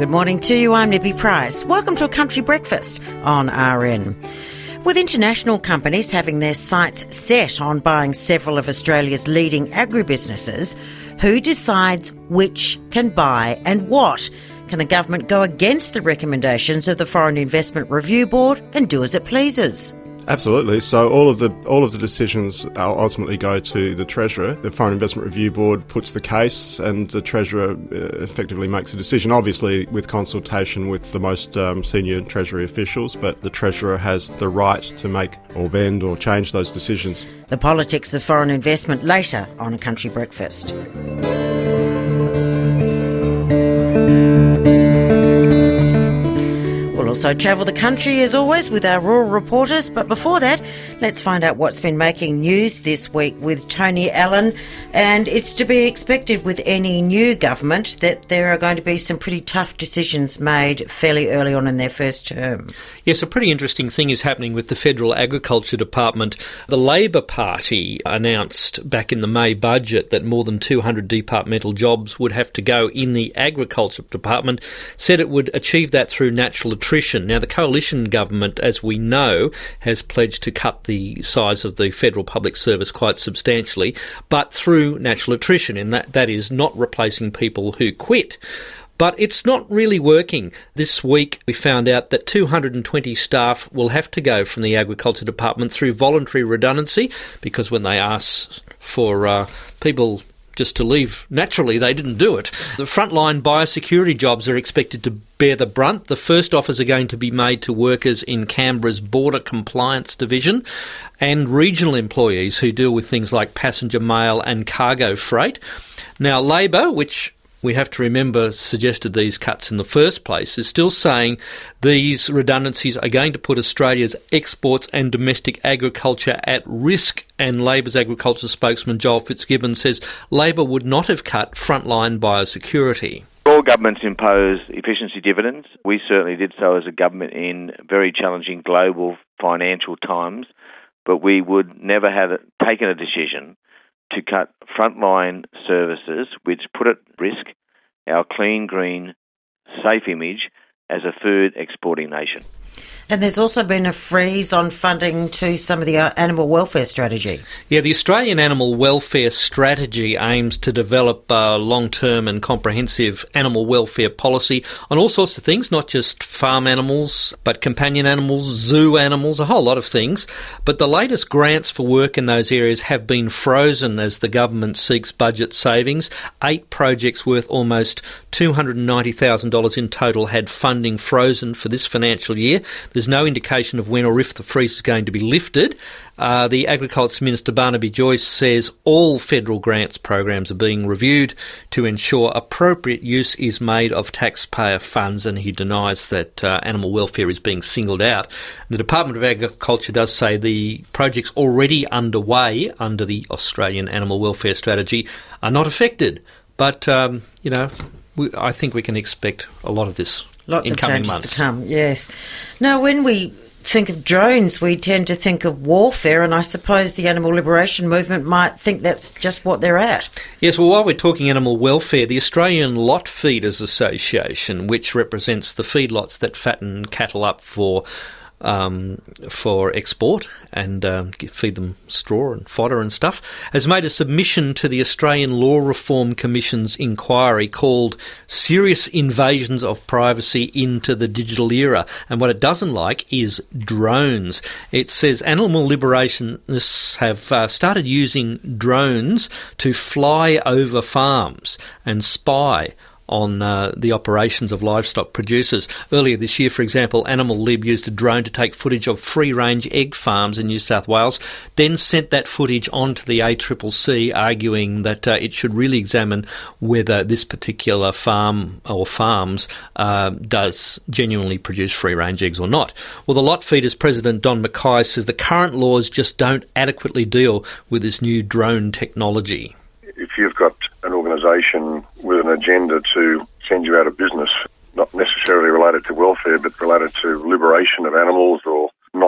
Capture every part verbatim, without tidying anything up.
Good morning to you. I'm Nippy Price. Welcome to a Country Breakfast on R N. With international companies having their sights set on buying several of Australia's leading agribusinesses, who decides which can buy and what? Can the government go against the recommendations of the Foreign Investment Review Board and do as it pleases? Absolutely. So all of the all of the decisions ultimately go to the Treasurer. The Foreign Investment Review Board puts the case and the Treasurer effectively makes a decision, obviously with consultation with the most um, senior Treasury officials, but the Treasurer has the right to make or bend or change those decisions. The politics of foreign investment later on A Country Breakfast. We'll also travel the country, as always, with our rural reporters. But before that, let's find out what's been making news this week with Tony Allen. And it's to be expected with any new government that there are going to be some pretty tough decisions made fairly early on in their first term. Yes, a pretty interesting thing is happening with the Federal Agriculture Department. The Labor Party announced back in the May budget that more than two hundred departmental jobs would have to go in the Agriculture Department, said it would achieve that through natural attrition. Now, the coalition government, as we know, has pledged to cut the size of the federal public service quite substantially, but through natural attrition, and that, that is not replacing people who quit. But it's not really working. This week we found out that two hundred twenty staff will have to go from the Agriculture Department through voluntary redundancy, because when they asked for uh, people just to leave naturally, they didn't do it. The frontline biosecurity jobs are expected to bear the brunt. The first offers are going to be made to workers in Canberra's Border Compliance Division and regional employees who deal with things like passenger mail and cargo freight. Now, Labor, which we have to remember suggested these cuts in the first place, is still saying these redundancies are going to put Australia's exports and domestic agriculture at risk. And Labor's agriculture spokesman Joel Fitzgibbon says Labor would not have cut frontline biosecurity. All governments impose efficiency dividends. We certainly did so as a government in very challenging global financial times, but we would never have taken a decision to cut frontline services which put at risk our clean, green, safe image as a food exporting nation. And there's also been a freeze on funding to some of the animal welfare strategy. Yeah, the Australian Animal Welfare Strategy aims to develop a long-term and comprehensive animal welfare policy on all sorts of things, not just farm animals, but companion animals, zoo animals, a whole lot of things. But the latest grants for work in those areas have been frozen as the government seeks budget savings. Eight projects worth almost two hundred ninety thousand dollars in total had funding frozen for this financial year. There's no indication of when or if the freeze is going to be lifted. Uh, the Agriculture Minister Barnaby Joyce says all federal grants programs are being reviewed to ensure appropriate use is made of taxpayer funds, and he denies that uh, animal welfare is being singled out. The Department of Agriculture does say the projects already underway under the Australian Animal Welfare Strategy are not affected. But, um, you know, we, I think we can expect a lot of this. Lots in of coming changes months. to come, yes. Now, when we think of drones, we tend to think of warfare, and I suppose the animal liberation movement might think that's just what they're at. Yes, well, while we're talking animal welfare, the Australian Lot Feeders Association, which represents the feedlots that fatten cattle up for Um, for export and um, feed them straw and fodder and stuff, has made a submission to the Australian Law Reform Commission's inquiry called Serious Invasions of Privacy into the Digital Era. And what it doesn't like is drones. It says animal liberationists have uh, started using drones to fly over farms and spy on uh, the operations of livestock producers. Earlier this year, for example, Animal Lib used a drone to take footage of free-range egg farms in New South Wales, then sent that footage on to the A C C C, arguing that uh, it should really examine whether this particular farm or farms uh, does genuinely produce free-range eggs or not. Well, the Lot Feeders President Don Mackay says the current laws just don't adequately deal with this new drone technology. If you've got an organisation with an agenda to send you out of business, not necessarily related to welfare, but related to liberation of animals or not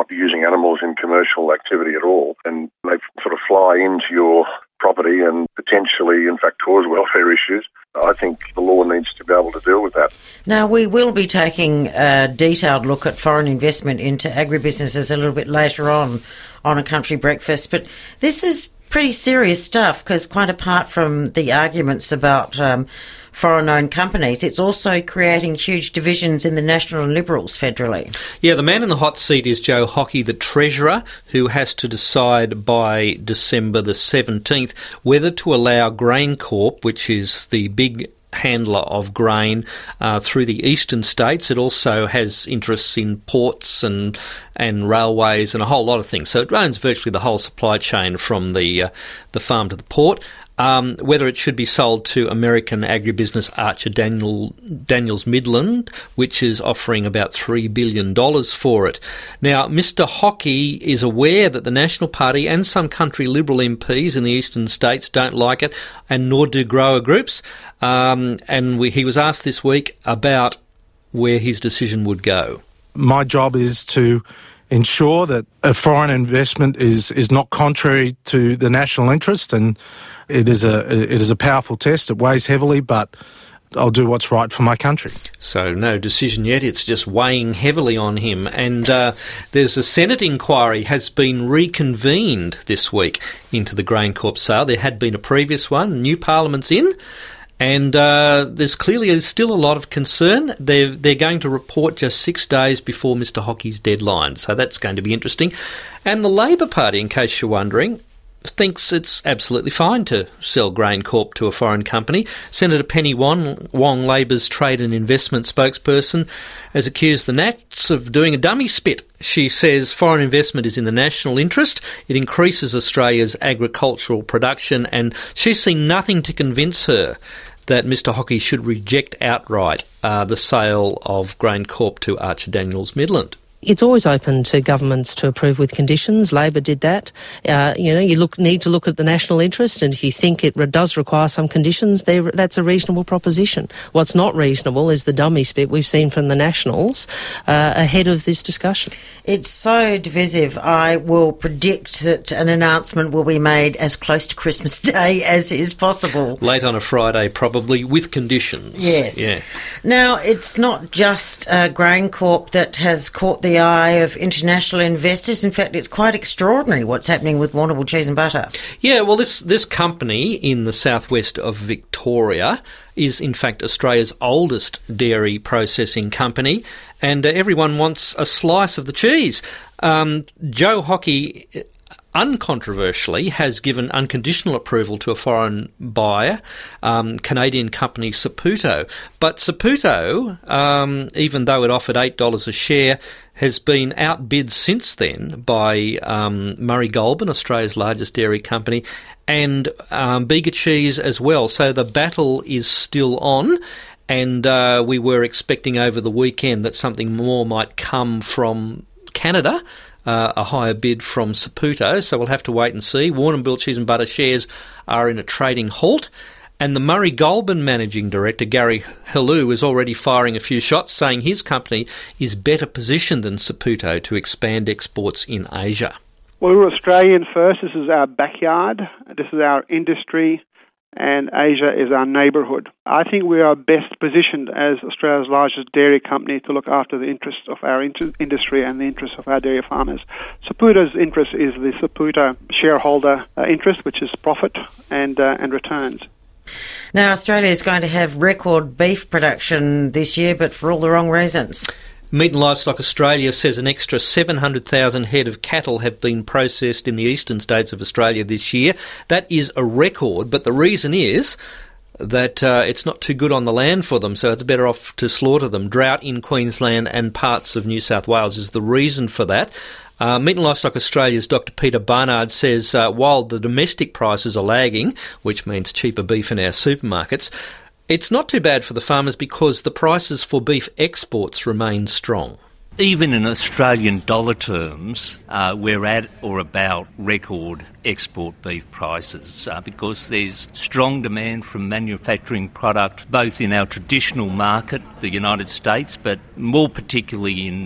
using animals in commercial activity at all, and they sort of fly into your property and potentially, in fact, cause welfare issues, I think the law needs to be able to deal with that. Now, we will be taking a detailed look at foreign investment into agribusinesses a little bit later on on A Country Breakfast, but this is pretty serious stuff because quite apart from the arguments about um, foreign-owned companies, it's also creating huge divisions in the National and Liberals federally. Yeah, the man in the hot seat is Joe Hockey, the Treasurer, who has to decide by December the seventeenth whether to allow GrainCorp, which is the big handler of grain uh, through the eastern states. It also has interests in ports and and railways and a whole lot of things. So it owns virtually the whole supply chain from the uh, the farm to the port. Um, whether it should be sold to American agribusiness Archer Daniel, Daniels Midland, which is offering about three billion dollars for it. Now, Mister Hockey is aware that the National Party and some country Liberal M Ps in the eastern states don't like it, and nor do grower groups. Um, and we, he was asked this week about where his decision would go. My job is to ensure that a foreign investment is, is not contrary to the national interest, and it is a it is a powerful test. It weighs heavily, but I'll do what's right for my country. So no decision yet. It's just weighing heavily on him. And uh, there's a Senate inquiry has been reconvened this week into the GrainCorp sale. There had been a previous one. New Parliament's in. And uh, there's clearly still a lot of concern. They're, they're going to report just six days before Mister Hockey's deadline, so that's going to be interesting. And the Labor Party, in case you're wondering, thinks it's absolutely fine to sell GrainCorp to a foreign company. Senator Penny Wong, Wong, Labor's trade and investment spokesperson, has accused the Nats of doing a dummy spit. She says foreign investment is in the national interest. It increases Australia's agricultural production, and she's seen nothing to convince her that Mister Hockey should reject outright uh, the sale of GrainCorp to Archer Daniels Midland. It's always open to governments to approve with conditions. Labor did that. Uh, you know, you look need to look at the national interest, and if you think it re- does require some conditions, that's a reasonable proposition. What's not reasonable is the dummy spit we've seen from the Nationals uh, ahead of this discussion. It's so divisive. I will predict that an announcement will be made as close to Christmas Day as is possible. Late on a Friday, probably, with conditions. Yes. Yeah. Now, it's not just uh, GrainCorp that has caught the the eye of international investors. In fact, it's quite extraordinary what's happening with Warrnambool Cheese and Butter. Yeah, well, this, this company in the southwest of Victoria is, in fact, Australia's oldest dairy processing company, and uh, everyone wants a slice of the cheese. Um, Joe Hockey, uncontroversially, has given unconditional approval to a foreign buyer, um, Canadian company Saputo. But Saputo, um, even though it offered eight dollars a share, has been outbid since then by um, Murray Goulburn, Australia's largest dairy company, and um, Bega Cheese as well. So the battle is still on, and uh, we were expecting over the weekend that something more might come from Canada, uh, a higher bid from Saputo, so we'll have to wait and see. Warrnambool Cheese and Butter shares are in a trading halt. And the Murray Goulburn managing director, Gary Helou, is already firing a few shots, saying his company is better positioned than Saputo to expand exports in Asia. Well, we're Australian first. This is our backyard. This is our industry, and Asia is our neighbourhood. I think we are best positioned as Australia's largest dairy company to look after the interests of our inter- industry and the interests of our dairy farmers. Saputo's interest is the Saputo shareholder uh, interest, which is profit and uh, and returns. Now, Australia is going to have record beef production this year, but for all the wrong reasons. Meat and Livestock Australia says an extra seven hundred thousand head of cattle have been processed in the eastern states of Australia this year. That is a record, but the reason is that uh, it's not too good on the land for them, so it's better off to slaughter them. Drought in Queensland and parts of New South Wales is the reason for that. Uh, Meat and Livestock Australia's Doctor Peter Barnard says uh, while the domestic prices are lagging, which means cheaper beef in our supermarkets, it's not too bad for the farmers because the prices for beef exports remain strong. Even in Australian dollar terms, uh, we're at or about record export beef prices uh, because there's strong demand from manufacturing product both in our traditional market, the United States, but more particularly in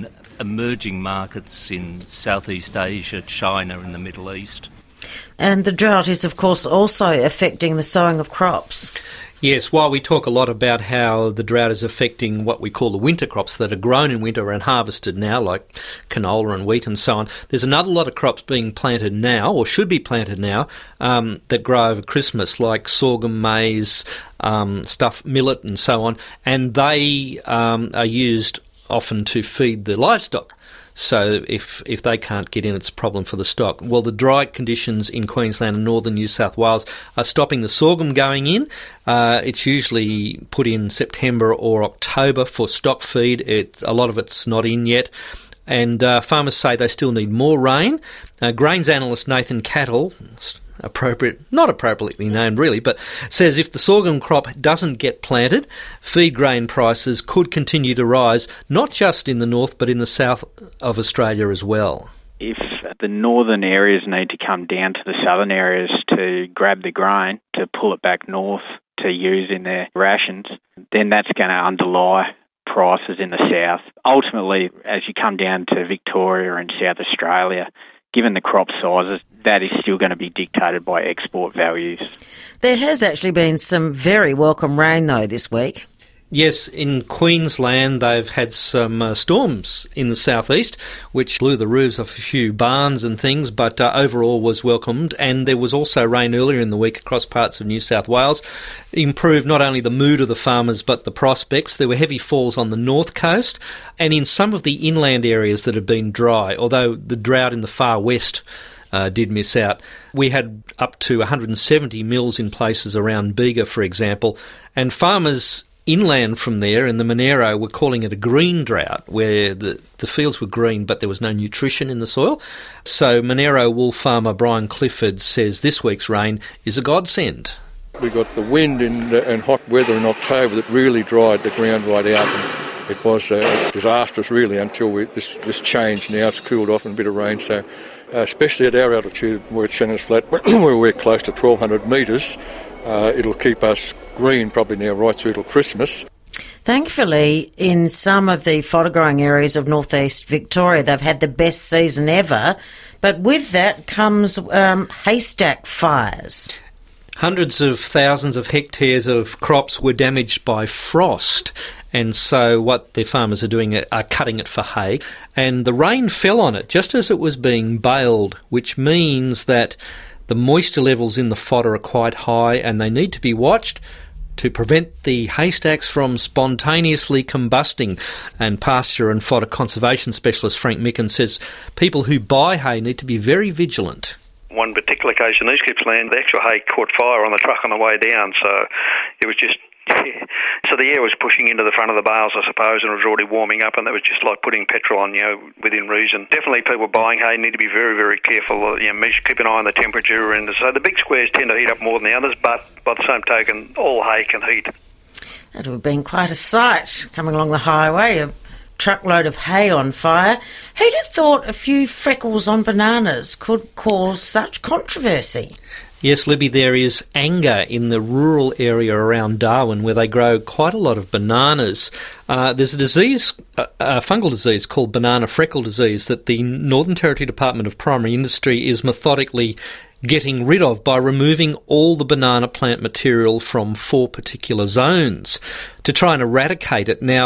emerging markets in Southeast Asia, China and the Middle East. And the drought is, of course, also affecting the sowing of crops. Yes, while we talk a lot about how the drought is affecting what we call the winter crops that are grown in winter and harvested now, like canola and wheat and so on, there's another lot of crops being planted now, or should be planted now, um, that grow over Christmas, like sorghum, maize, um, stuff, millet and so on, and they um, are used often to feed the livestock. So if if they can't get in, it's a problem for the stock. Well, the dry conditions in Queensland and northern New South Wales are stopping the sorghum going in. Uh, it's usually put in September or October for stock feed. It, a lot of it's not in yet. And uh, farmers say they still need more rain. Uh, grains analyst Nathan Cattle, appropriate, not appropriately named really, but says if the sorghum crop doesn't get planted, feed grain prices could continue to rise, not just in the north but in the south of Australia as well. If the northern areas need to come down to the southern areas to grab the grain, to pull it back north to use in their rations, then that's going to underlie prices in the south. Ultimately, as you come down to Victoria and South Australia, given the crop sizes, that is still going to be dictated by export values. There has actually been some very welcome rain, though, this week. Yes, in Queensland they've had some uh, storms in the southeast, which blew the roofs off a few barns and things, but uh, overall was welcomed. And there was also rain earlier in the week across parts of New South Wales. Improved not only the mood of the farmers but the prospects. There were heavy falls on the north coast and in some of the inland areas that have been dry, although the drought in the far west Uh, did miss out. We had up to one hundred seventy mils in places around Bega, for example, and farmers inland from there in the Monero were calling it a green drought, where the, the fields were green but there was no nutrition in the soil. So Monero wool farmer Brian Clifford says this week's rain is a godsend. We got the wind and, uh, and hot weather in October that really dried the ground right out. And it was uh, disastrous really until we, this, this changed. Now it's cooled off and a bit of rain. So uh, especially at our altitude where it's Shannon's Flat, where we're close to twelve hundred metres, uh, it'll keep us green probably now right through till Christmas. Thankfully, in some of the fodder growing areas of northeast Victoria, they've had the best season ever. But with that comes um, haystack fires. Hundreds of thousands of hectares of crops were damaged by frost, and so what the farmers are doing are cutting it for hay. And the rain fell on it just as it was being baled, which means that the moisture levels in the fodder are quite high and they need to be watched to prevent the haystacks from spontaneously combusting. And pasture and fodder conservation specialist Frank Micken says people who buy hay need to be very vigilant. One particular case in East Gippsland, the actual hay caught fire on the truck on the way down, so it was just, so the air was pushing into the front of the bales, I suppose, and it was already warming up, and that was just like putting petrol on, you know, within reason. Definitely people buying hay need to be very, very careful, you know, measure, keep an eye on the temperature, and so the big squares tend to heat up more than the others, but by the same token, all hay can heat. That would have been quite a sight coming along the highway, a truckload of hay on fire. Who'd have thought a few freckles on bananas could cause such controversy? Yes, Libby, there is anger in the rural area around Darwin where they grow quite a lot of bananas. Uh, there's a disease, a, a fungal disease called banana freckle disease that the Northern Territory Department of Primary Industry is methodically getting rid of by removing all the banana plant material from four particular zones to try and eradicate it. Now,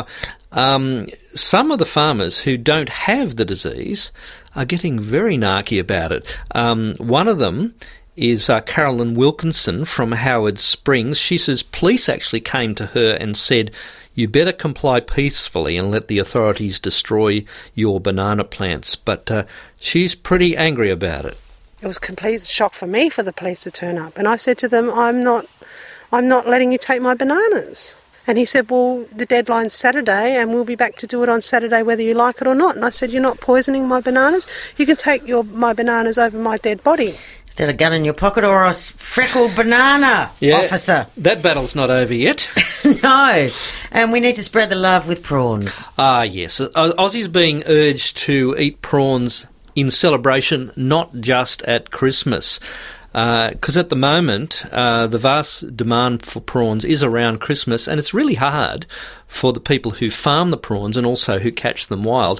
um, some of the farmers who don't have the disease are getting very narky about it. Um, one of them is uh, Carolyn Wilkinson from Howard Springs. She says police actually came to her and said, you better comply peacefully and let the authorities destroy your banana plants. But uh, she's pretty angry about it. It was a complete shock for me for the police to turn up. And I said to them, I'm not, I'm not letting you take my bananas. And he said, well, the deadline's Saturday and we'll be back to do it on Saturday whether you like it or not. And I said, you're not poisoning my bananas. You can take your my bananas over my dead body. Is that a gun in your pocket or a freckled banana, yeah, officer? That battle's not over yet. No. And we need to spread the love with prawns. Ah, yes. Aussies being urged to eat prawns in celebration, not just at Christmas. Because uh, at the moment, uh, the vast demand for prawns is around Christmas, and it's really hard for the people who farm the prawns and also who catch them wild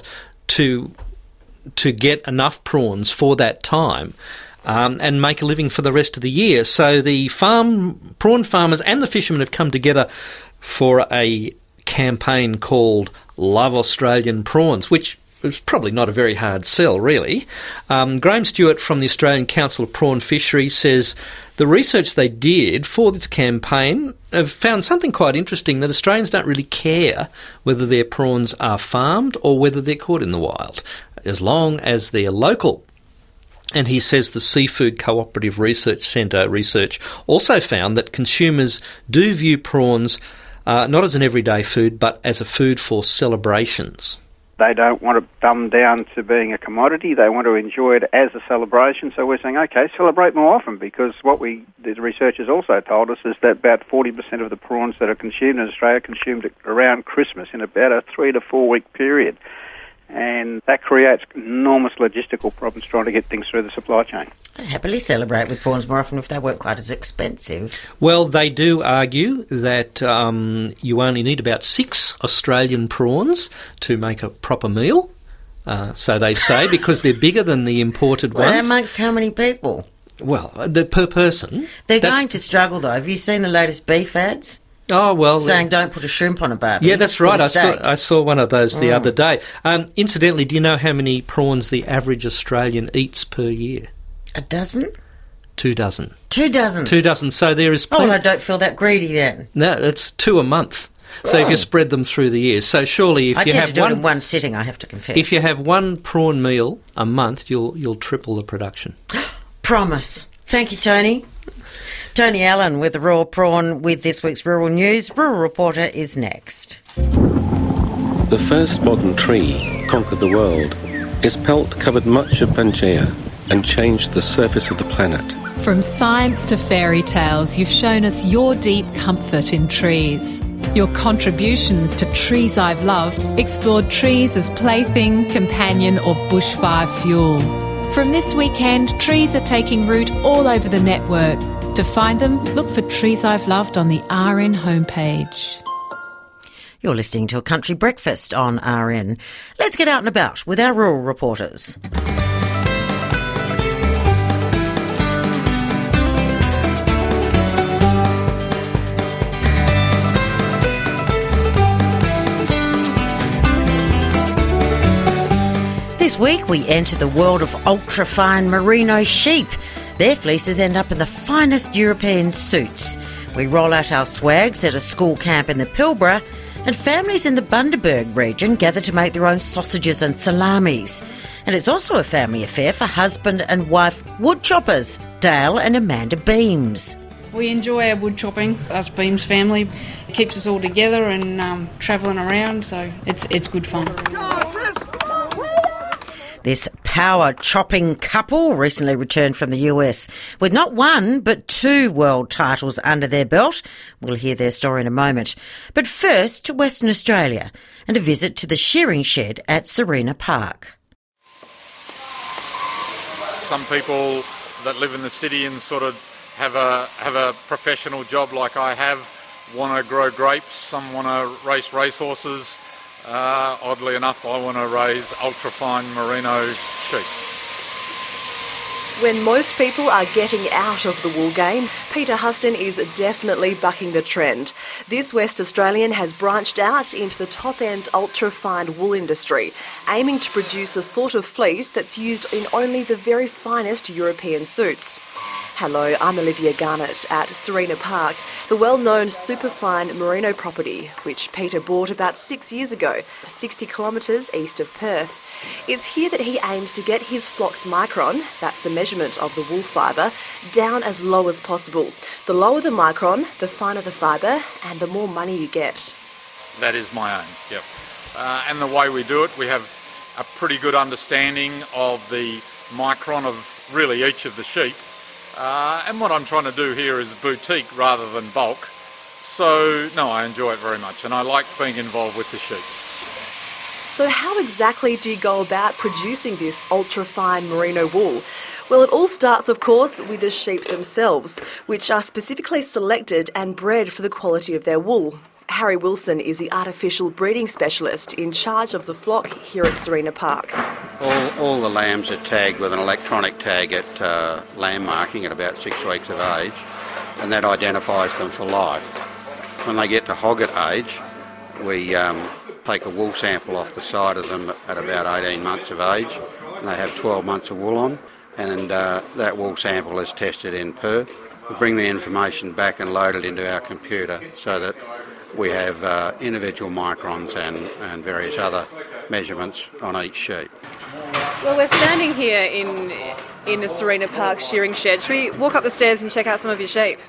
to to get enough prawns for that time um, and make a living for the rest of the year. So the farm prawn farmers and the fishermen have come together for a campaign called Love Australian Prawns, which is probably not a very hard sell, really. Um, Graham Stewart from the Australian Council of Prawn Fisheries says the research they did for this campaign have found something quite interesting, that Australians don't really care whether their prawns are farmed or whether they're caught in the wild, as long as they're local. And he says the Seafood Cooperative Research Centre research also found that consumers do view prawns uh, not as an everyday food, but as a food for celebrations. They don't want to dumb down to being a commodity. They want to enjoy it as a celebration. So we're saying, OK, celebrate more often, because what we the researchers also told us is that about forty percent of the prawns that are consumed in Australia are consumed around Christmas in about a three to four week period. And that creates enormous logistical problems trying to get things through the supply chain. I'd happily celebrate with prawns more often if they weren't quite as expensive. Well, they do argue that um, you only need about six Australian prawns to make a proper meal. Uh, so they say, because they're bigger than the imported well, ones. Amongst how many people? Well, the, per person. They're going to struggle, though. Have you seen the latest beef ads? Oh, well... Saying don't put a shrimp on a barbie. Yeah, that's right. I saw, steak. I saw one of those the Mm. other day. Um, incidentally, do you know how many prawns the average Australian eats per year? A dozen? Two dozen. Two dozen? Two dozen. So there is Oh, plenty... well, I don't feel that greedy then. No, that's two a month. So Oh. if you spread them through the years. So surely if I you tend have to do one... it in one sitting, I have to confess. If you have one prawn meal a month, you'll you'll triple the production. Promise. Thank you, Tony. Tony Allen with the Raw Prawn with this week's Rural News. Rural Reporter is next. The first modern tree conquered the world. Its pelt covered much of Pangaea and changed the surface of the planet. From science to fairy tales, you've shown us your deep comfort in trees. Your contributions to Trees I've Loved explored trees as plaything, companion or bushfire fuel. From this weekend, trees are taking root all over the network. To find them, look for Trees I've Loved on the R N homepage. You're listening to A Country Breakfast on R N. Let's get out and about with our rural reporters. This week we enter the world of ultra-fine merino sheep. Their fleeces end up in the finest European suits. We roll out our swags at a school camp in the Pilbara, and families in the Bundaberg region gather to make their own sausages and salamis. And it's also a family affair for husband and wife woodchoppers, Dale and Amanda Beams. We enjoy our wood chopping, us Beams family. It keeps us all together and um, travelling around, so it's it's good fun. This power chopping couple recently returned from the U S with not one but two world titles under their belt. We'll hear their story in a moment. But first to Western Australia and a visit to the shearing shed at Serena Park. Some people that live in the city and sort of have a have a professional job like I have want to grow grapes. Some want to race racehorses. Uh, oddly enough, I want to raise ultra-fine merino sheep. When most people are getting out of the wool game, Peter Huston is definitely bucking the trend. This West Australian has branched out into the top-end ultra-fine wool industry, aiming to produce the sort of fleece that's used in only the very finest European suits. Hello, I'm Olivia Garnett at Serena Park, the well-known superfine merino property, which Peter bought about six years ago, sixty kilometres east of Perth. It's here that he aims to get his flock's micron, that's the measurement of the wool fibre, down as low as possible. The lower the micron, the finer the fibre, and the more money you get. That is my aim, yep. Uh, and the way we do it, we have a pretty good understanding of the micron of really each of the sheep. Uh, and what I'm trying to do here is boutique rather than bulk. So, no, I enjoy it very much and I like being involved with the sheep. So how exactly do you go about producing this ultra-fine merino wool? Well, it all starts, of course, with the sheep themselves, which are specifically selected and bred for the quality of their wool. Harry Wilson is the artificial breeding specialist in charge of the flock here at Serena Park. All, all the lambs are tagged with an electronic tag at uh, lamb marking at about six weeks of age, and that identifies them for life. When they get to hogget age, we um, take a wool sample off the side of them at about eighteen months of age, and they have twelve months of wool on, and uh, that wool sample is tested in Perth. We bring the information back and load it into our computer so that we have uh, individual microns and, and various other measurements on each sheep. Well, we're standing here in in the Serena Park shearing shed. Should we walk up the stairs and check out some of your sheep?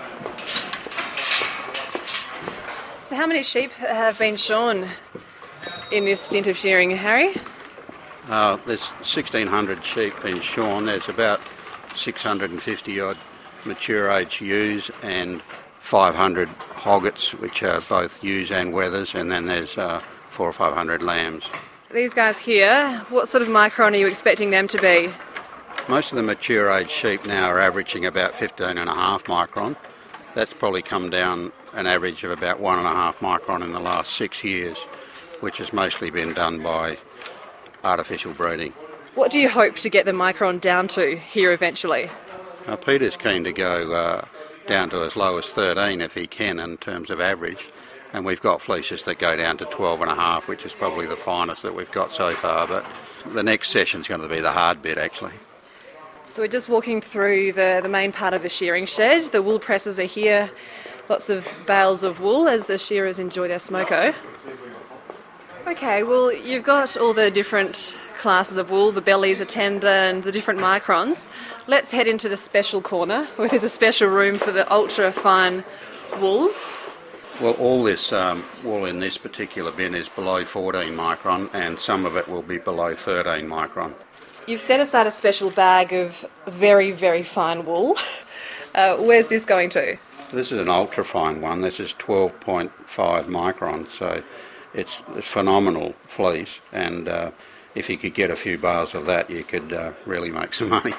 So how many sheep have been shorn in this stint of shearing, Harry? Uh, there's sixteen hundred sheep been shorn. There's about six hundred fifty odd mature age ewes and five hundred hoggets, which are both ewes and wethers, and then there's uh, four or five hundred lambs. These guys here, what sort of micron are you expecting them to be? Most of the mature age sheep now are averaging about fifteen and a half micron. That's probably come down an average of about one and a half micron in the last six years, which has mostly been done by artificial breeding. What do you hope to get the micron down to here eventually? Uh, Peter's keen to go uh, down to as low as thirteen if he can in terms of average, and we've got fleeces that go down to twelve and a half, which is probably the finest that we've got so far, but the next session's going to be the hard bit actually. So we're just walking through the, the main part of the shearing shed. The wool presses are here, lots of bales of wool as the shearers enjoy their smoko. Okay, well, you've got all the different classes of wool, the bellies, a tender, and the different microns. Let's head into the special corner where there's a special room for the ultra-fine wools. Well, all this um, wool in this particular bin is below fourteen micron, and some of it will be below thirteen micron. You've set aside a special bag of very, very fine wool. Uh, where's this going to? This is an ultra-fine one. This is twelve point five micron, so it's a phenomenal fleece, and uh, if you could get a few bales of that, you could uh, really make some money.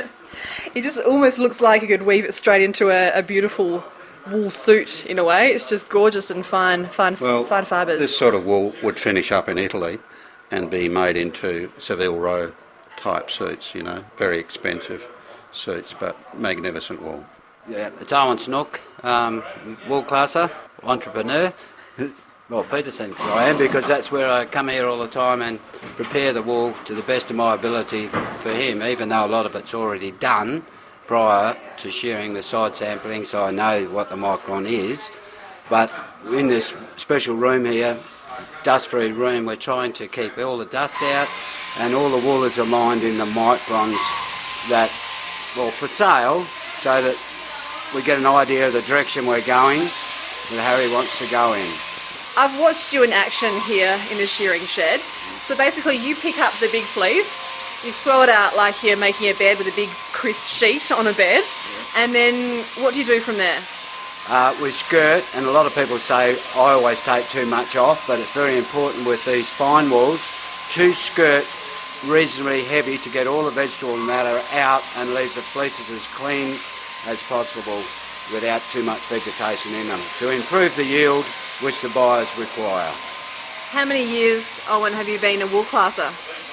It just almost looks like you could weave it straight into a, a beautiful wool suit in a way. It's just gorgeous and fine, fine, well, fine fibres. This sort of wool would finish up in Italy and be made into Savile Row type suits, you know, very expensive suits, but magnificent wool. Yeah, it's Owen Snook, um, wool classer, entrepreneur. Well, Peterson, I am, because that's where I come here all the time and prepare the wool to the best of my ability for him, even though a lot of it's already done prior to shearing the side sampling, so I know what the micron is. But in this special room here, dust-free room, we're trying to keep all the dust out, and all the wool is aligned in the microns that, well, for sale, so that we get an idea of the direction we're going that Harry wants to go in. I've watched you in action here in the shearing shed. So basically you pick up the big fleece, you throw it out like you're making a bed with a big crisp sheet on a bed, and then what do you do from there? Uh, we skirt, and a lot of people say I always take too much off, but it's very important with these fine wools to skirt reasonably heavy to get all the vegetable matter out and leave the fleeces as clean as possible without too much vegetation in them to improve the yield which the buyers require. How many years, Owen, have you been a wool classer?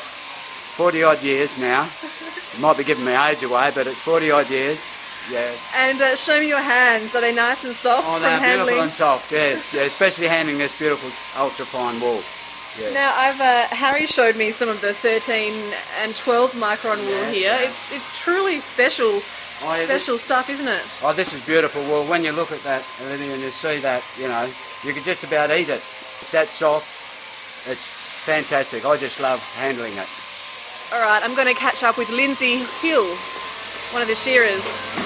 forty odd years now. Might be giving my age away, but it's forty odd years. Yes. And uh, show me your hands. Are they nice and soft oh, from they're handling? Beautiful and soft, yes. Yeah, especially handling this beautiful ultra-fine wool. Yeah. Now, I've uh, Harry showed me some of the thirteen and twelve micron wool yeah, here. yeah. It's it's truly special, oh, yeah, special this, stuff, isn't it? Oh, this is beautiful wool. When you look at that and you see that, you know, you can just about eat it. It's that soft. It's fantastic. I just love handling it. All right, I'm going to catch up with Lindsay Hill, one of the shearers.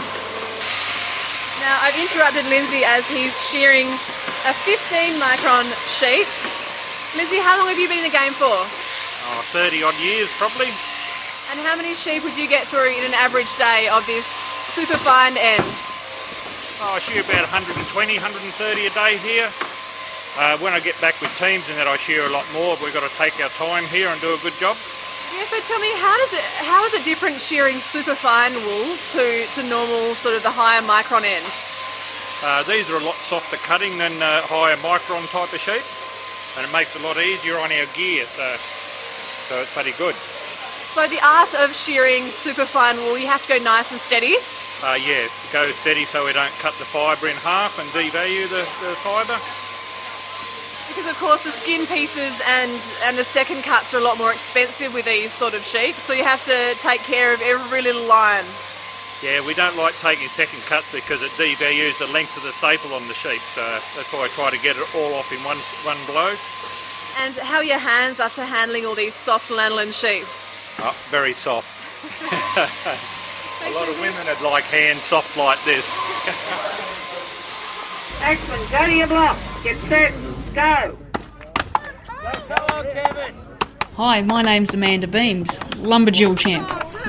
Now, I've interrupted Lindsay as he's shearing a fifteen micron sheep. Lindsay, how long have you been in the game for? Oh, thirty odd years probably. And how many sheep would you get through in an average day of this super fine end? Oh, I shear about one twenty, one thirty a day here. Uh, when I get back with teams and that I shear a lot more, we've got to take our time here and do a good job. Yeah, so tell me, how does it, how is it different shearing super fine wool to, to normal, sort of the higher micron end? Uh, these are a lot softer cutting than uh, higher micron type of sheep, and it makes it a lot easier on our gear, so, so it's pretty good. So the art of shearing superfine wool, you have to go nice and steady? Uh, yeah, go steady so we don't cut the fibre in half and devalue the, the fibre. Because of course the skin pieces and, and the second cuts are a lot more expensive with these sort of sheep, so you have to take care of every little line. Yeah, we don't like taking second cuts because it devalues the length of the staple on the sheep, so that's why I try to get it all off in one, one blow. And how are your hands after handling all these soft lanolin sheep? Oh, very soft. A lot of women would like hands soft like this. Excellent. Go to your block. Get set. Go. Come on, Kevin. Hi, my name's Amanda Beams, Lumberjill champ.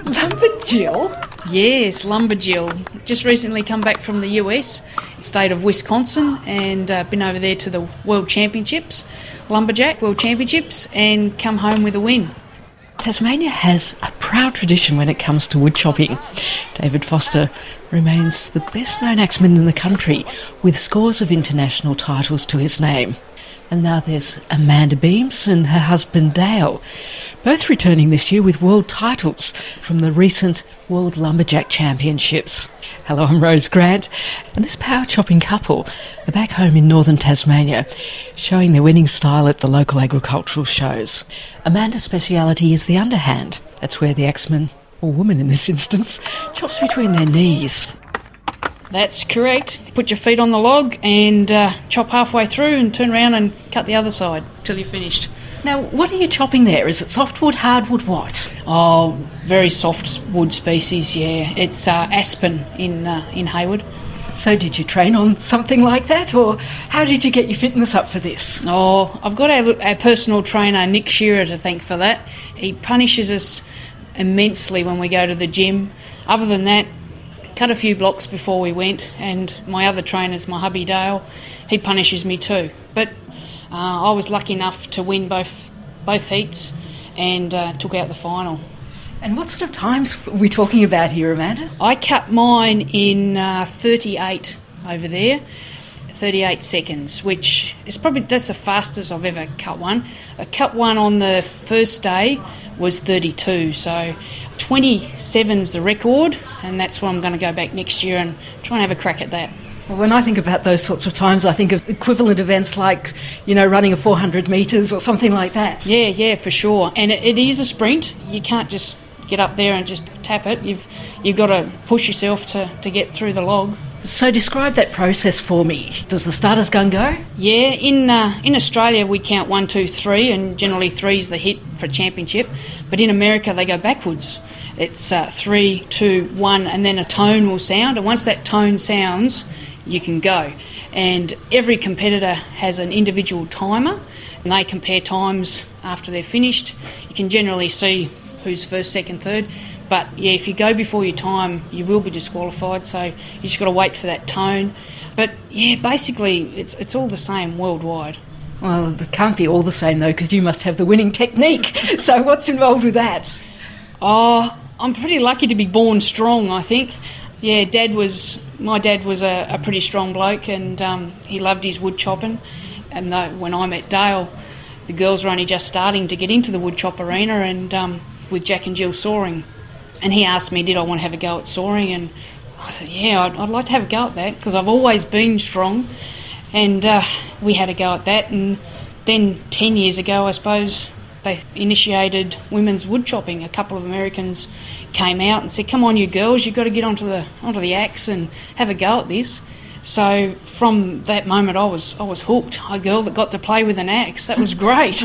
Lumberjill? Yes, Lumberjill. Just recently come back from the U S, state of Wisconsin, and uh, been over there to the World Championships, Lumberjack World Championships, and come home with a win. Tasmania has a proud tradition when it comes to wood chopping. David Foster remains the best-known axeman in the country, with scores of international titles to his name. And now there's Amanda Beams and her husband Dale, both returning this year with world titles from the recent World Lumberjack Championships. Hello, I'm Rose Grant, and this power-chopping couple are back home in northern Tasmania, showing their winning style at the local agricultural shows. Amanda's speciality is the underhand. That's where the axeman, or woman in this instance, chops between their knees. That's correct. Put your feet on the log and uh, chop halfway through and turn around and cut the other side till you're finished. Now, what are you chopping there? Is it softwood, hardwood, what? Oh, very soft wood species, yeah. It's uh, aspen in uh, in Hayward. So did you train on something like that, or how did you get your fitness up for this? Oh, I've got our, our personal trainer, Nick Shearer, to thank for that. He punishes us immensely when we go to the gym. Other than that, cut a few blocks before we went, and my other trainer's my hubby Dale. He punishes me too. But uh, I was lucky enough to win both both heats and uh, took out the final. And what sort of times are we talking about here, Amanda? I cut mine in uh, thirty-eight over there, thirty-eight seconds, which is probably, that's the fastest I've ever cut one. I cut one on the first day was thirty-two, so twenty-seven's the record, and that's where I'm going to go back next year and try and have a crack at that. Well, when I think about those sorts of times, I think of equivalent events like, you know, running a four hundred metres or something like that. Yeah, yeah, for sure. And it, it is a sprint. You can't just get up there and just tap it. You've you've got to push yourself to, to get through the log. So describe that process for me. Does the starter's gun go? Yeah, in uh, in Australia we count one, two, three, and generally three's the hit for championship. But in America they go backwards. It's uh, three, two, one, and then a tone will sound. And once that tone sounds, you can go. And every competitor has an individual timer, and they compare times after they're finished. You can generally see who's first, second, third. But yeah, if you go before your time, you will be disqualified, so you just got to wait for that tone. But yeah, basically it's it's all the same worldwide. Well, it can't be all the same though, because you must have the winning technique. So what's involved with that? Oh, I'm pretty lucky to be born strong, I think. Yeah, Dad was my dad was a, a pretty strong bloke, and um, he loved his wood chopping. And the, when I met Dale, the girls were only just starting to get into the wood chop arena, and um, with Jack and Jill sawing. And he asked me, did I want to have a go at sawing? And I said, yeah, I'd, I'd like to have a go at that, because I've always been strong. And uh, we had a go at that. And then ten years ago, I suppose, they initiated women's wood chopping. A couple of Americans came out and said, come on, you girls, you've got to get onto the onto the axe and have a go at this. So from that moment, I was I was hooked. A girl that got to play with an axe, that was great.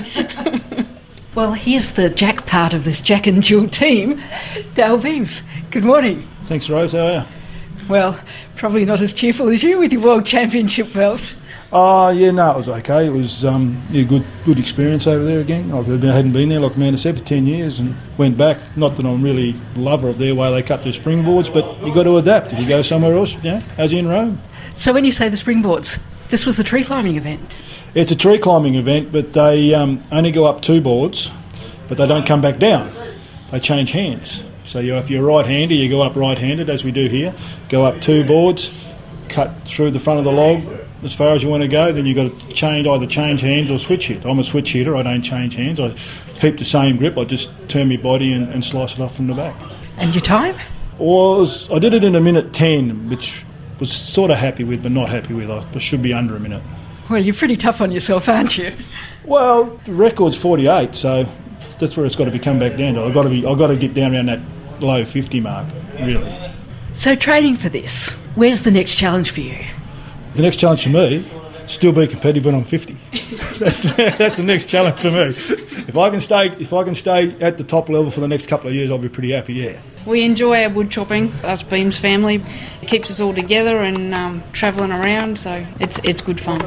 Well, here's the Jack part of this Jack and Jill team. Dale Beams, good morning. Thanks, Rose. How are you? Well, probably not as cheerful as you with your World Championship belt. Oh, yeah, no, it was okay. It was um, yeah, good good experience over there again. I hadn't been there, like Amanda said, for ten years and went back. Not that I'm really a lover of their way they cut their springboards, but you've got to adapt if you go somewhere else, you know, as in Rome. So when you say the springboards, this was the tree climbing event? It's a tree climbing event, but they um, only go up two boards, but they don't come back down. They change hands. So you, if you're right-handed, you go up right-handed, as we do here, go up two boards, cut through the front of the log as far as you want to go, then you've got to change either change hands or switch hit. I'm a switch hitter, I don't change hands. I keep the same grip, I just turn my body and, and slice it off from the back. And your time? Was I did it in a minute ten, which was sort of happy with, but not happy with. I should be under a minute. Well, you're pretty tough on yourself, aren't you? Well, the record's forty-eight, so that's where it's got to be come back down to. I've got to be, I've got to get down around that low fifty mark, really. So training for this, where's the next challenge for you? The next challenge for me, still be competitive when I'm fifty. that's that's the next challenge for me. If I can stay, if I can stay at the top level for the next couple of years, I'll be pretty happy. Yeah. We enjoy our wood chopping, us Beams family. It keeps us all together and um, travelling around, so it's it's good fun.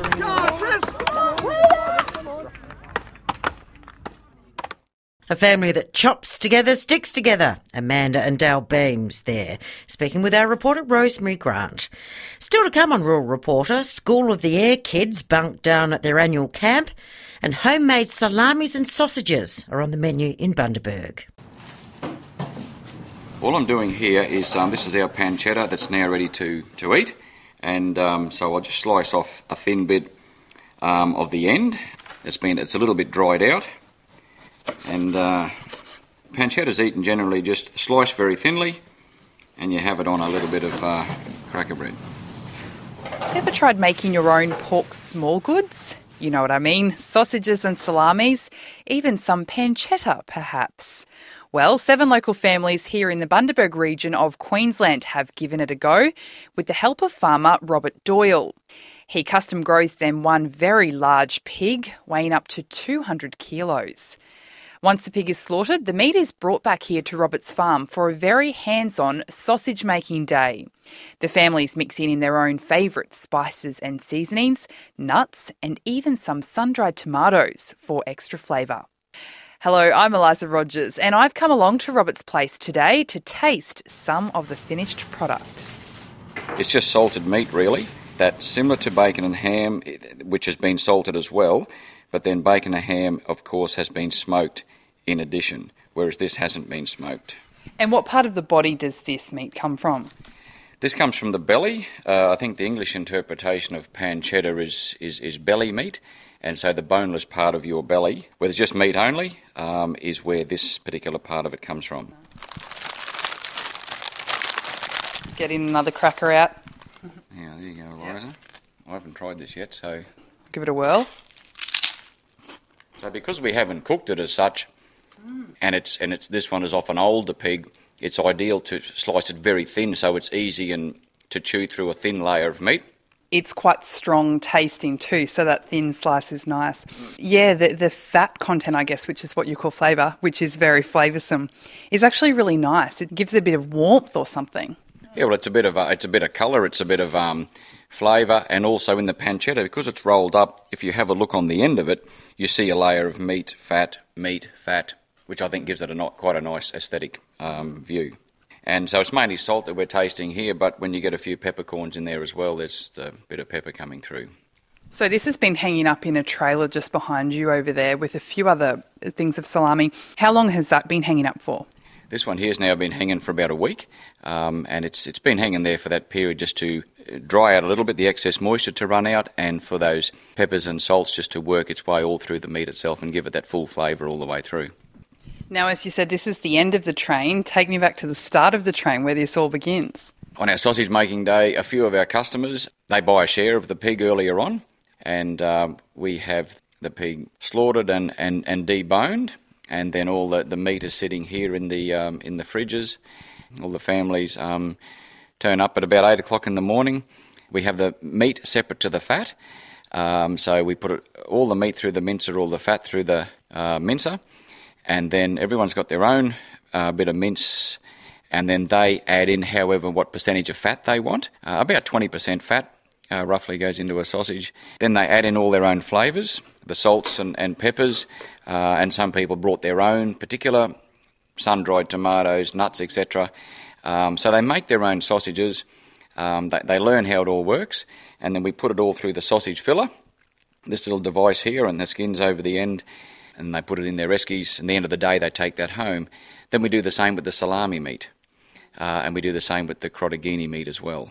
A family that chops together, sticks together. Amanda and Dale Beams there, speaking with our reporter Rosemary Grant. Still to come on Rural Reporter, School of the Air kids bunk down at their annual camp, and homemade salamis and sausages are on the menu in Bundaberg. All I'm doing here is, um, this is our pancetta that's now ready to, to eat, and um, so I'll just slice off a thin bit um, of the end. It's been, it's a little bit dried out, and uh, pancetta's eaten generally just sliced very thinly, and you have it on a little bit of uh, cracker bread. Ever tried making your own pork small goods? You know what I mean, sausages and salamis, even some pancetta perhaps. Well, seven local families here in the Bundaberg region of Queensland have given it a go with the help of farmer Robert Doyle. He custom grows them one very large pig weighing up to two hundred kilos. Once the pig is slaughtered, the meat is brought back here to Robert's farm for a very hands-on sausage-making day. The families mix in their own favourite spices and seasonings, nuts and even some sun-dried tomatoes for extra flavour. Hello, I'm Eliza Rogers and I've come along to Robert's place today to taste some of the finished product. It's just salted meat really, that's similar to bacon and ham, which has been salted as well, but then bacon and ham, of course, has been smoked in addition, whereas this hasn't been smoked. And what part of the body does this meat come from? This comes from the belly. Uh, I think the English interpretation of pancetta is, is, is belly meat. And so the boneless part of your belly, where it's just meat only, um, is where this particular part of it comes from. Getting another cracker out. Yeah, there you go, Eliza. Yep. I haven't tried this yet, so... Give it a whirl. So because we haven't cooked it as such, mm. and it's and it's this one is off an older pig, it's ideal to slice it very thin so it's easy and to chew through a thin layer of meat. It's quite strong tasting too, so that thin slice is nice. Yeah, the, the fat content, I guess, which is what you call flavour, which is very flavoursome, is actually really nice. It gives it a bit of warmth or something. Yeah, well, it's a bit of a, it's a bit of colour, it's a bit of um, flavour, and also in the pancetta, because it's rolled up, if you have a look on the end of it, you see a layer of meat, fat, meat, fat, which I think gives it a not, quite a nice aesthetic um, view. And so it's mainly salt that we're tasting here, but when you get a few peppercorns in there as well, there's a bit of pepper coming through. So this has been hanging up in a trailer just behind you over there with a few other things of salami. How long has that been hanging up for? This one here has now been hanging for about a week, um, and it's it's been hanging there for that period just to dry out a little bit, the excess moisture to run out, and for those peppers and salts just to work its way all through the meat itself and give it that full flavour all the way through. Now, as you said, this is the end of the train. Take me back to the start of the train where this all begins. On our sausage making day, a few of our customers, they buy a share of the pig earlier on, and um, we have the pig slaughtered and, and, and deboned, and then all the, the meat is sitting here in the um, in the fridges. All the families um, turn up at about eight o'clock in the morning. We have the meat separate to the fat, um, so we put it, all the meat through the mincer, all the fat through the uh, mincer. And then everyone's got their own uh, bit of mince, and then they add in however what percentage of fat they want. Uh, about twenty percent fat uh, roughly goes into a sausage. Then they add in all their own flavours, the salts and, and peppers, uh, and some people brought their own particular sun-dried tomatoes, nuts, et cetera. Um, so they make their own sausages, um, they, they learn how it all works, and then we put it all through the sausage filler, this little device here, and the skin's over the end, and they put it in their eskies, and at the end of the day they take that home. Then we do the same with the salami meat, uh, and we do the same with the crotagini meat as well.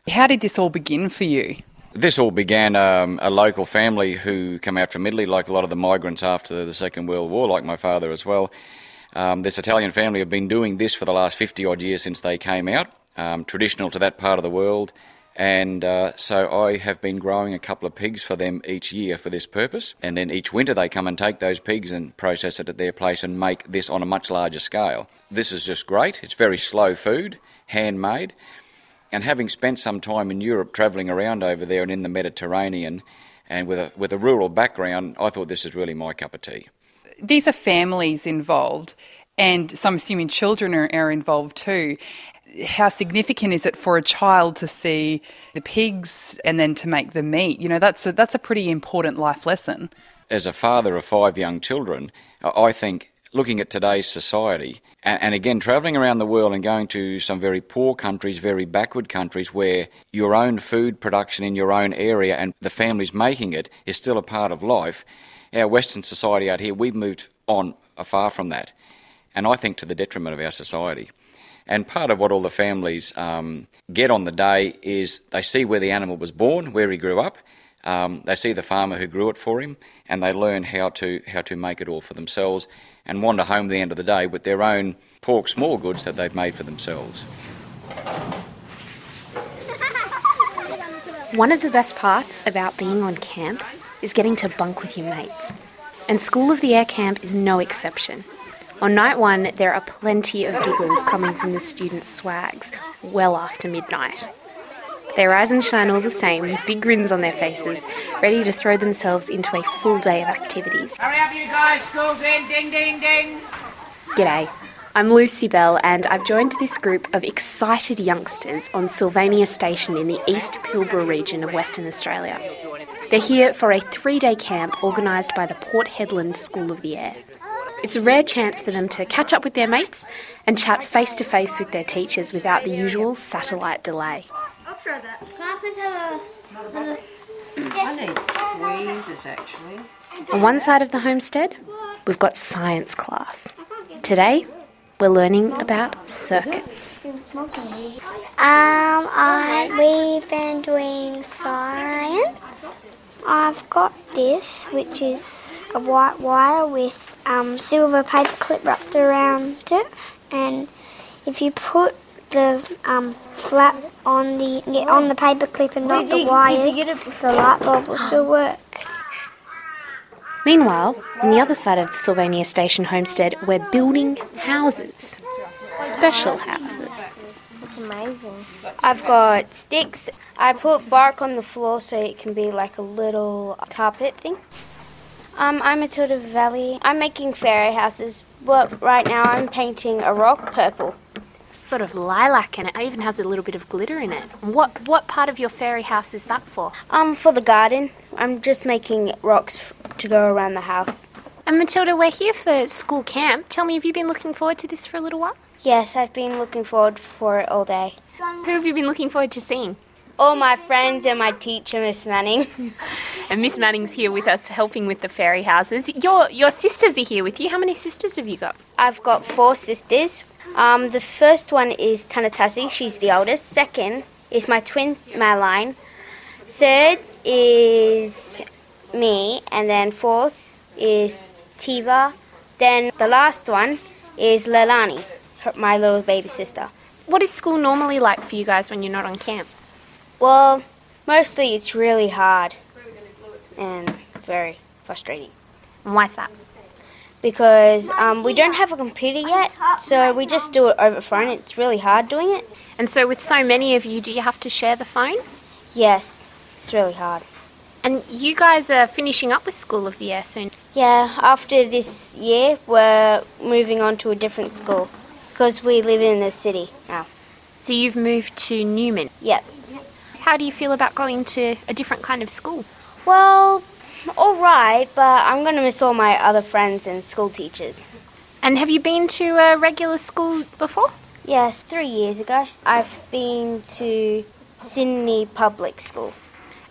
How did this all begin for you? This all began um, a local family who came out from Italy, like a lot of the migrants after the Second World War, like my father as well. Um, this Italian family have been doing this for the last fifty odd years since they came out, um, traditional to that part of the world. And uh, so I have been growing a couple of pigs for them each year for this purpose. And then each winter they come and take those pigs and process it at their place and make this on a much larger scale. This is just great. It's very slow food, handmade. And having spent some time in Europe travelling around over there and in the Mediterranean and with a with a rural background, I thought this is really my cup of tea. These are families involved, and so I'm assuming children are, are involved too. How significant is it for a child to see the pigs and then to make the meat? You know, that's a, that's a pretty important life lesson. As a father of five young children, I think looking at today's society, and, and again, travelling around the world and going to some very poor countries, very backward countries where your own food production in your own area and the families making it is still a part of life, our Western society out here, we've moved on far from that, and I think to the detriment of our society. And part of what all the families um, get on the day is they see where the animal was born, where he grew up, um, they see the farmer who grew it for him, and they learn how to how to make it all for themselves and wander home at the end of the day with their own pork small goods that they've made for themselves. One of the best parts about being on camp is getting to bunk with your mates. And School of the Air Camp is no exception. On night one, there are plenty of giggles coming from the students' swags well after midnight. They rise and shine all the same with big grins on their faces, ready to throw themselves into a full day of activities. Hurry up you guys, school's in, ding ding ding. G'day, I'm Lucy Bell and I've joined this group of excited youngsters on Sylvania Station in the East Pilbara region of Western Australia. They're here for a three-day camp organised by the Port Hedland School of the Air. It's a rare chance for them to catch up with their mates and chat face-to-face with their teachers without the usual satellite delay. I'll try that. Can I put a... I need tweezers, actually. On one side of the homestead, we've got science class. Today, we're learning about circuits. Um, I, we've been doing science. I've got this, which is a white wire with um, silver paper clip wrapped around it, and if you put the um, flap on the yeah, on the paper clip and not the wires, the light bulb will still work. Meanwhile, on the other side of the Sylvania Station homestead, we're building houses. Special houses. It's amazing. I've got sticks. I put bark on the floor so it can be like a little carpet thing. Um, I'm Matilda Valley. I'm making fairy houses, but right now I'm painting a rock purple. Sort of lilac, and it even has a little bit of glitter in it. What what part of your fairy house is that for? Um, for the garden. I'm just making rocks f- to go around the house. And Matilda, we're here for school camp. Tell me, have you been looking forward to this for a little while? Yes, I've been looking forward for it all day. Who have you been looking forward to seeing? All my friends and my teacher, Miss Manning. And Miss Manning's here with us helping with the fairy houses. Your your sisters are here with you. How many sisters have you got? I've got four sisters. Um, the first one is Tanatassi, she's the oldest. Second is my twin Madeline. Third is me, and then fourth is Tiva. Then the last one is Leilani, her, my little baby sister. What is school normally like for you guys when you're not on camp? Well, mostly it's really hard and very frustrating. And why's that? Because um, we don't have a computer yet, so we just do it over phone. It's really hard doing it. And so with so many of you, do you have to share the phone? Yes, it's really hard. And you guys are finishing up with School of the Air soon? Yeah, after this year, we're moving on to a different school because we live in the city now. So you've moved to Newman? Yep. How do you feel about going to a different kind of school? Well, all right, but I'm going to miss all my other friends and school teachers. And have you been to a regular school before? Yes, three years ago. I've been to Sydney Public School.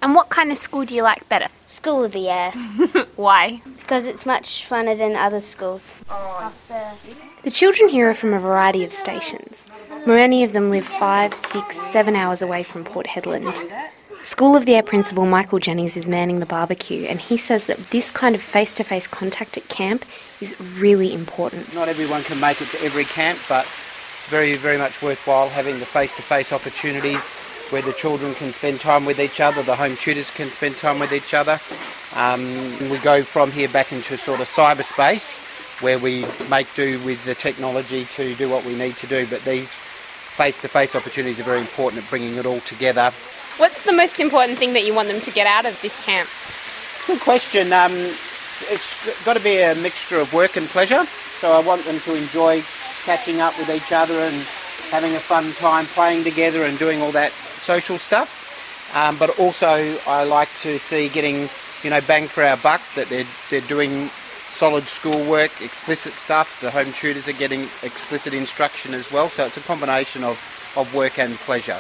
And what kind of school do you like better? School of the Air. Why? Because it's much funner than other schools. The children here are from a variety of stations. Many of them live five, six, seven hours away from Port Hedland. School of the Air principal Michael Jennings is manning the barbecue, and he says that this kind of face-to-face contact at camp is really important. Not everyone can make it to every camp, but it's very, very much worthwhile having the face-to-face opportunities where the children can spend time with each other, the home tutors can spend time with each other. Um, we go from here back into sort of cyberspace where we make do with the technology to do what we need to do, but these face-to-face opportunities are very important at bringing it all together. What's the most important thing that you want them to get out of this camp? Good question. Um, it's got to be a mixture of work and pleasure, so I want them to enjoy catching up with each other and having a fun time playing together and doing all that social stuff. Um, but also I like to see getting, you know, bang for our buck, that they're, they're doing solid schoolwork, explicit stuff. The home tutors are getting explicit instruction as well, so it's a combination of, of work and pleasure.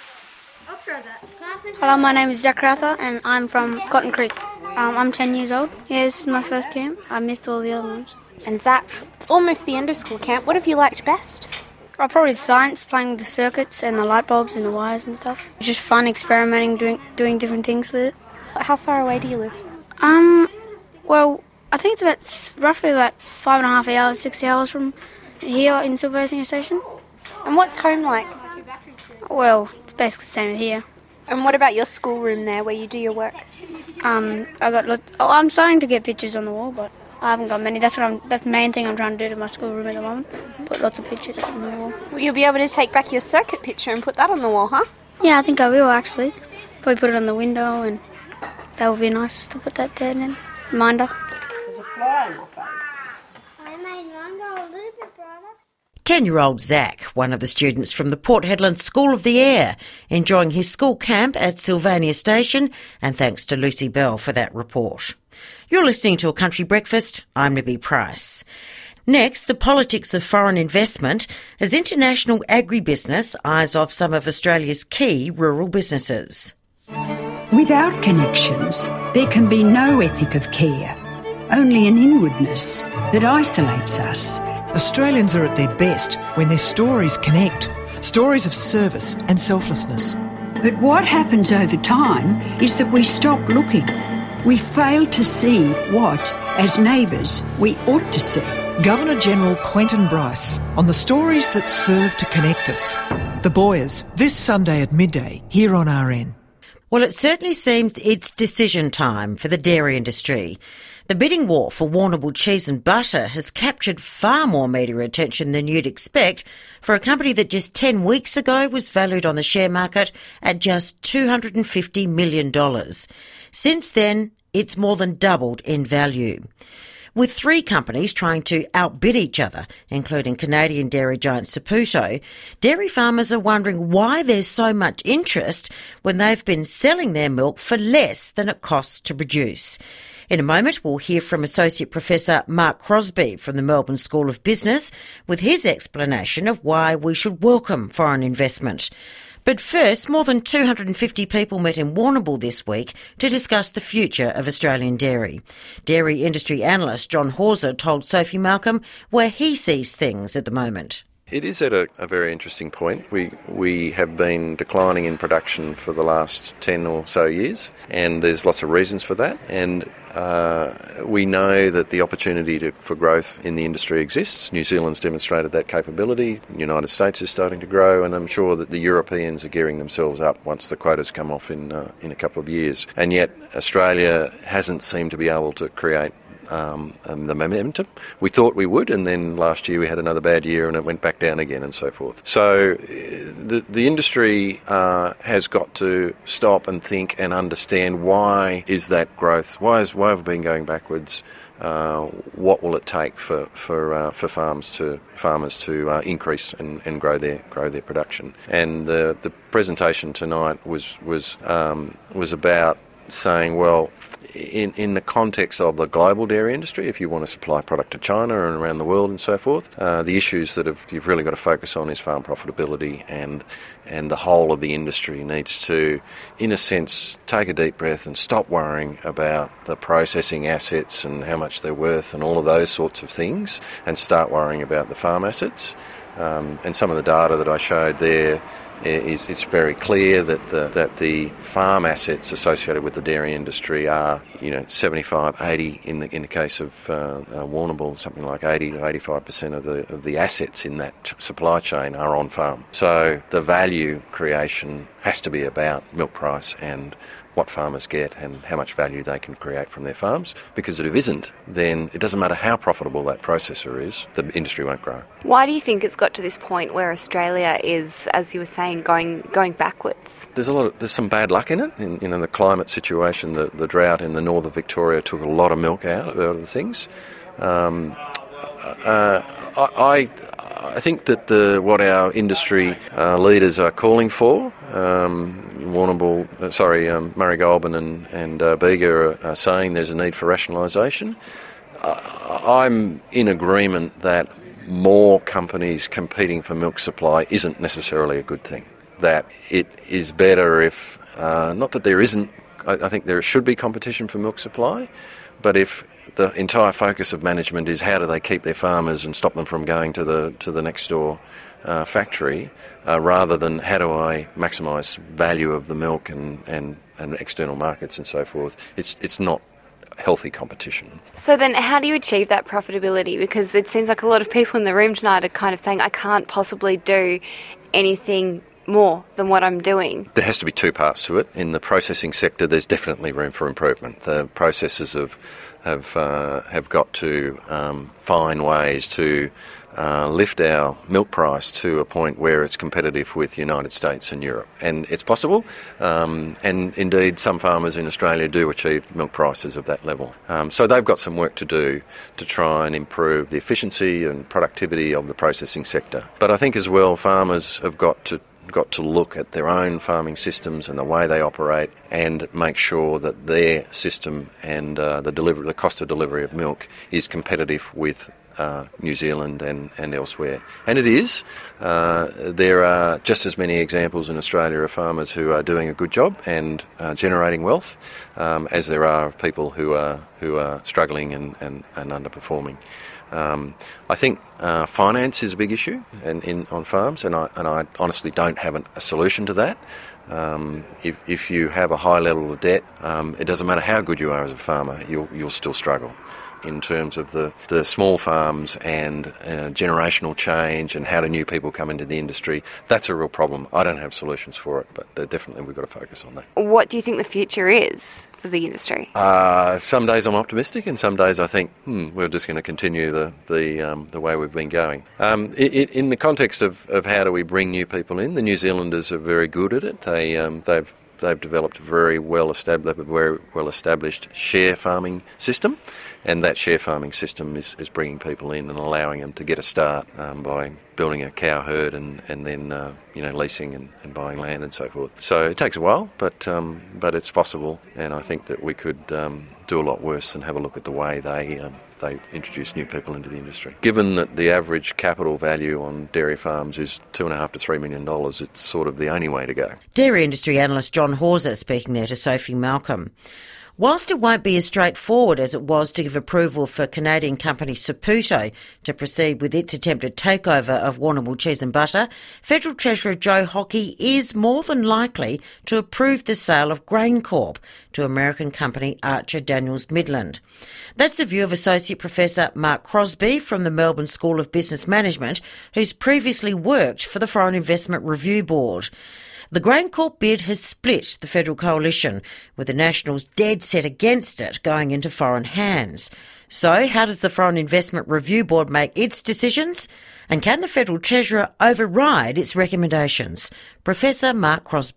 Hello, my name is Zach Rather and I'm from Cotton Creek. Um, I'm ten years old. Yeah, this is my first camp. I missed all the other ones. And Zach, it's almost the end of school camp. What have you liked best? Oh, probably science, playing with the circuits and the light bulbs and the wires and stuff. It's just fun experimenting, doing doing different things with it. How far away do you live? Um, well, I think it's about roughly about five and a half hours, six hours from here in Sylvania Station. And what's home like? Well, it's basically the same as here. And what about your schoolroom there where you do your work? Um, I got lot, oh, I'm starting to get pictures on the wall, but I haven't got many. That's what I'm. That's the main thing I'm trying to do to my schoolroom at the moment. Put lots of pictures on the wall. Well, you'll be able to take back your circuit picture and put that on the wall, huh? Yeah, I think I will actually. Probably put it on the window, and that would be nice to put that there then. Reminder. There's a fly on your face. I made mine go a little bit brighter. ten-year-old Zach, one of the students from the Port Hedland School of the Air, enjoying his school camp at Sylvania Station, and thanks to Lucy Bell for that report. You're listening to A Country Breakfast. I'm Nibby Price. Next, the politics of foreign investment as international agribusiness eyes off some of Australia's key rural businesses. Without connections, there can be no ethic of care, only an inwardness that isolates us. Australians are at their best when their stories connect, stories of service and selflessness. But what happens over time is that we stop looking. We fail to see what, as neighbours, we ought to see. Governor-General Quentin Bryce on the stories that serve to connect us. The Boyers, this Sunday at midday, here on R N. Well, it certainly seems it's decision time for the dairy industry. The bidding war for Warrnambool cheese and butter has captured far more media attention than you'd expect for a company that just ten weeks ago was valued on the share market at just two hundred fifty million dollars. Since then, it's more than doubled in value. With three companies trying to outbid each other, including Canadian dairy giant Saputo, dairy farmers are wondering why there's so much interest when they've been selling their milk for less than it costs to produce. In a moment, we'll hear from Associate Professor Mark Crosby from the Melbourne School of Business with his explanation of why we should welcome foreign investment. But first, more than two hundred fifty people met in Warrnambool this week to discuss the future of Australian dairy. Dairy industry analyst John Hawser told Sophie Malcolm where he sees things at the moment. It is at a, a very interesting point. We we have been declining in production for the last ten or so years, and there's lots of reasons for that. And uh, we know that the opportunity to, for growth in the industry exists. New Zealand's demonstrated that capability. The United States is starting to grow, and I'm sure that the Europeans are gearing themselves up once the quotas come off in uh, in a couple of years. And yet Australia hasn't seemed to be able to create Um, um, the momentum. We thought we would, and then last year we had another bad year and it went back down again and so forth. So the, the industry uh, has got to stop and think and understand why is that growth, why, is, why have we been going backwards, uh, what will it take for for, uh, for farms to farmers to uh, increase and, and grow their grow their production. And the, the presentation tonight was was um, was about saying, well, in, in the context of the global dairy industry, if you want to supply product to China and around the world and so forth, uh, the issues that have, you've really got to focus on is farm profitability, and and the whole of the industry needs to, in a sense, take a deep breath and stop worrying about the processing assets and how much they're worth and all of those sorts of things, and start worrying about the farm assets. Um, and some of the data that I showed there is it's very clear that the, that the farm assets associated with the dairy industry are, you know, seventy-five, eighty in the in the case of uh, uh, Warrnambool, something like eighty to eighty-five percent of the of the assets in that ch- supply chain are on farm. So the value creation has to be about milk price and what farmers get and how much value they can create from their farms, because if it isn't, then it doesn't matter how profitable that processor is, the industry won't grow. Why do you think it's got to this point where Australia is, as you were saying, going going backwards? There's a lot of, there's some bad luck in it. In, you know, the climate situation, the, the drought in the north of Victoria took a lot of milk out, out of the things. Um, uh, I, I think that the what our industry uh, leaders are calling for, um, Warrnambool, uh, sorry, um, Murray Goulburn and, and uh, Bega are, are saying there's a need for rationalisation. Uh, I'm in agreement that more companies competing for milk supply isn't necessarily a good thing. That it is better if, uh, not that there isn't, I, I think there should be competition for milk supply, but if the entire focus of management is how do they keep their farmers and stop them from going to the to the next door uh, factory, uh, rather than how do I maximise value of the milk and, and, and external markets and so forth, it's it's not healthy competition. So then how do you achieve that profitability? Because it seems like a lot of people in the room tonight are kind of saying, I can't possibly do anything more than what I'm doing. There has to be two parts to it. In the processing sector, there's definitely room for improvement. The processors have have uh, have got to um, find ways to uh, lift our milk price to a point where it's competitive with the United States and Europe. And it's possible, um, and indeed some farmers in Australia do achieve milk prices of that level. Um, so they've got some work to do to try and improve the efficiency and productivity of the processing sector. But I think as well farmers have got to got to look at their own farming systems and the way they operate and make sure that their system and uh, the delivery, the cost of delivery of milk is competitive with uh, New Zealand and, and elsewhere. And it is. Uh, there are just as many examples in Australia of farmers who are doing a good job and uh, generating wealth um, as there are of people who are who are struggling and, and, and underperforming. Um, I think uh, finance is a big issue in, in, on farms, and I, and I honestly don't have an, a solution to that. Um, if, if you have a high level of debt, um, it doesn't matter how good you are as a farmer, you'll, you'll still struggle. In terms of the, the small farms and uh, generational change and how do new people come into the industry, that's a real problem. I don't have solutions for it, but uh, definitely we've got to focus on that. What do you think the future is for the industry? Uh, some days I'm optimistic and some days I think, hmm, we're just going to continue the the, um, the way we've been going. Um, it, it, in the context of, of how do we bring new people in, the New Zealanders are very good at it. They, um, they've They've developed a very well established, very well established share farming system, and that share farming system is, is bringing people in and allowing them to get a start um, by building a cow herd and and then uh, you know leasing and, and buying land and so forth. So it takes a while, but um, but it's possible, and I think that we could um, do a lot worse and have a look at the way they. Um, they introduce new people into the industry. Given that the average capital value on dairy farms is two and a half to three million dollars, it's sort of the only way to go. Dairy industry analyst John Hawser speaking there to Sophie Malcolm. Whilst it won't be as straightforward as it was to give approval for Canadian company Saputo to proceed with its attempted takeover of Warrnambool Cheese and Butter, Federal Treasurer Joe Hockey is more than likely to approve the sale of GrainCorp to American company Archer Daniels Midland. That's the view of Associate Professor Mark Crosby from the Melbourne School of Business Management, who's previously worked for the Foreign Investment Review Board. The GrainCorp bid has split the federal coalition, with the Nationals dead set against it going into foreign hands. So how does the Foreign Investment Review Board make its decisions? And can the Federal Treasurer override its recommendations? Professor Mark Crosby.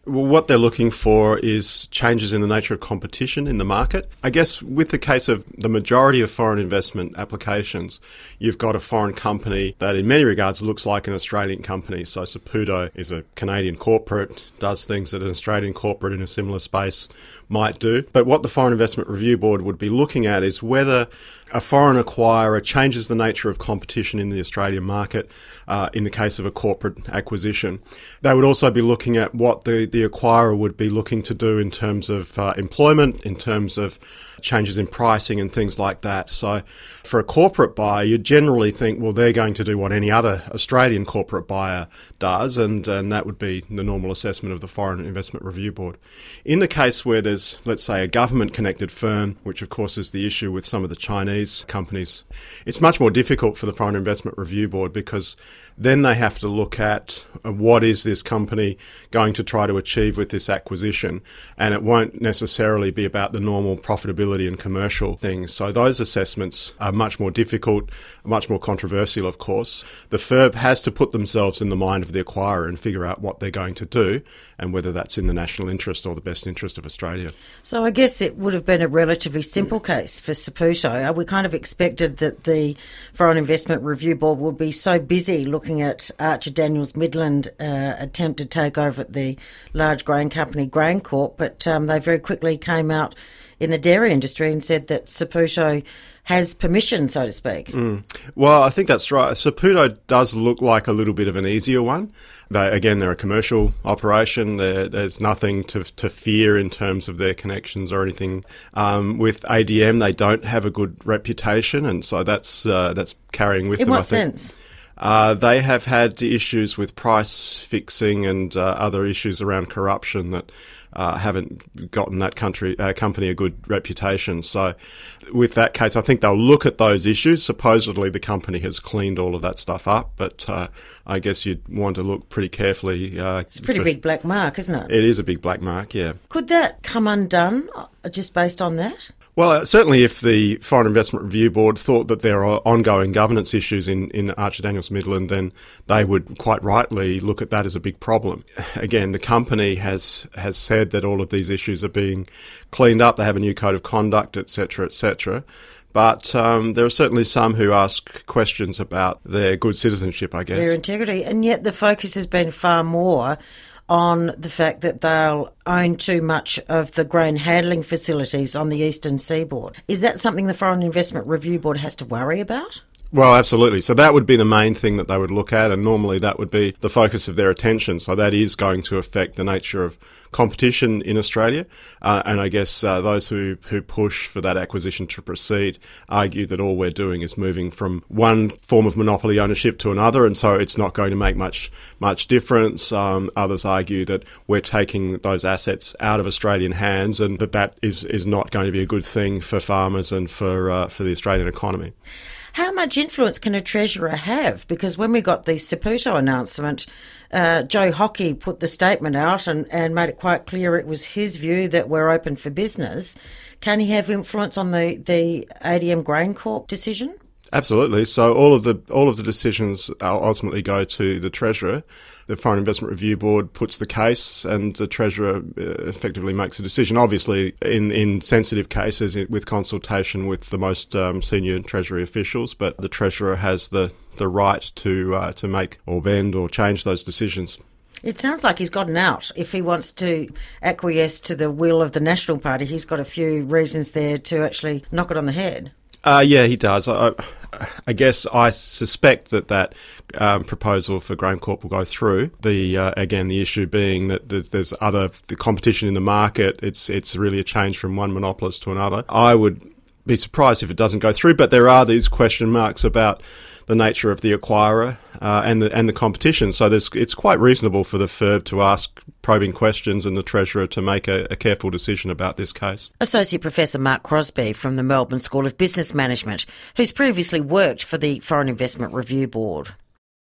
Well, what they're looking for is changes in the nature of competition in the market. I guess with the case of the majority of foreign investment applications, you've got a foreign company that in many regards looks like an Australian company. So Saputo is a Canadian corporate, does things that an Australian corporate in a similar space might do. But what the Foreign Investment Review Board would be looking at is whether a foreign acquirer changes the nature of competition in the Australian market uh, in the case of a corporate acquisition. They would also be looking at what the, the acquirer would be looking to do in terms of uh, employment, in terms of changes in pricing and things like that. So for a corporate buyer, you generally think, well, they're going to do what any other Australian corporate buyer does, and, and that would be the normal assessment of the Foreign Investment Review Board. In the case where there's, let's say, a government-connected firm, which of course is the issue with some of the Chinese companies, it's much more difficult for the Foreign Investment Review Board because then they have to look at uh, what is this company going to try to achieve with this acquisition, and it won't necessarily be about the normal profitability and commercial things. So those assessments are much more difficult, much more controversial, of course. The F I R B has to put themselves in the mind of the acquirer and figure out what they're going to do and whether that's in the national interest or the best interest of Australia. So I guess it would have been a relatively simple case for Saputo. We kind of expected that the Foreign Investment Review Board would be so busy looking at Archer Daniels Midland uh, attempted takeover at the large grain company GrainCorp, but um, they very quickly came out in the dairy industry and said that Saputo has permission, so to speak. Mm. Well, I think that's right. Saputo does look like a little bit of an easier one. They, again, they're a commercial operation. They're, there's nothing to to fear in terms of their connections or anything. Um, with A D M, they don't have a good reputation, and so that's uh, that's carrying with in them, what I think. sense? Uh, they have had issues with price fixing and uh, other issues around corruption that uh, haven't gotten that country uh, company a good reputation. So with that case, I think they'll look at those issues. Supposedly the company has cleaned all of that stuff up, but uh, I guess you'd want to look pretty carefully. Uh, it's a pretty big black mark, isn't it? It is a big black mark, yeah. Could that come undone just based on that? Well, certainly if the Foreign Investment Review Board thought that there are ongoing governance issues in, in Archer Daniels Midland, then they would quite rightly look at that as a big problem. Again, the company has has said that all of these issues are being cleaned up. They have a new code of conduct, et cetera, et cetera. But um, there are certainly some who ask questions about their good citizenship, I guess. Their integrity. And yet the focus has been far more on the fact that they'll own too much of the grain handling facilities on the eastern seaboard. Is that something the Foreign Investment Review Board has to worry about? Well, absolutely. So that would be the main thing that they would look at, and normally that would be the focus of their attention. So that is going to affect the nature of competition in Australia. Uh, and I guess uh, those who, who push for that acquisition to proceed argue that all we're doing is moving from one form of monopoly ownership to another, and so it's not going to make much much difference. Um, others argue that we're taking those assets out of Australian hands, and that that is, is not going to be a good thing for farmers and for uh, for the Australian economy. How much influence can a treasurer have? Because when we got the Saputo announcement, uh, Joe Hockey put the statement out and, and made it quite clear it was his view that we're open for business. Can he have influence on the, the A D M GrainCorp decision? Absolutely. So all of the all of the decisions ultimately go to the Treasurer. The Foreign Investment Review Board puts the case, and the Treasurer effectively makes a decision. Obviously, in, in sensitive cases, with consultation with the most um, senior Treasury officials, but the Treasurer has the, the right to uh, to make or bend or change those decisions. It sounds like he's gotten out. If he wants to acquiesce to the will of the National Party, he's got a few reasons there to actually knock it on the head. Uh, yeah, he does. I, I guess I suspect that that um, proposal for GrainCorp will go through. The uh, again, the issue being that there's other the competition in the market. It's it's really a change from one monopolist to another. I would be surprised if it doesn't go through, but there are these question marks about the nature of the acquirer uh, and the and the competition. So there's, it's quite reasonable for the F I R B to ask probing questions and the Treasurer to make a, a careful decision about this case. Associate Professor Mark Crosby from the Melbourne School of Business Management, who's previously worked for the Foreign Investment Review Board.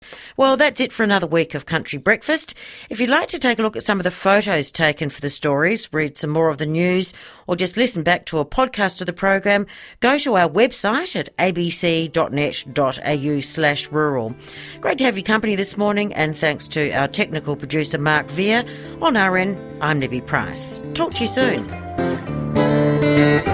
Well, that's it for another week of Country Breakfast. If you'd like to take a look at some of the photos taken for the stories, read some more of the news, or just listen back to a podcast of the program, go to our website at abc.net.au slash rural. Great to have your company this morning, and thanks to our technical producer Mark Veer. On R N, I'm Libby Price. Talk to you soon.